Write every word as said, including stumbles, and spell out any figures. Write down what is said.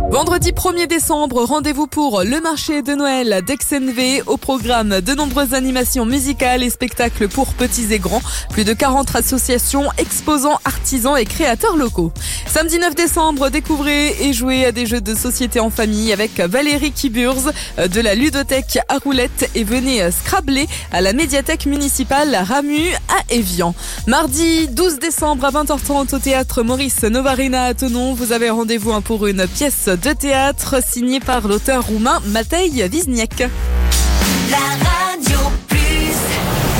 Vendredi premier décembre, rendez-vous pour le marché de Noël d'Aix-en-V. Au programme, de nombreuses animations musicales et spectacles pour petits et grands. Plus de quarante associations, exposants, artisans et créateurs locaux. Samedi neuf décembre, découvrez et jouez à des jeux de société en famille avec Valérie Kiburz de la ludothèque à roulettes et venez scrabler à la médiathèque municipale Ramu à Évian. Mardi douze décembre à vingt heures trente au théâtre Maurice Novarina à Thonon. Vous avez rendez-vous pour une pièce de théâtre signée par l'auteur roumain Matei Vizniac. La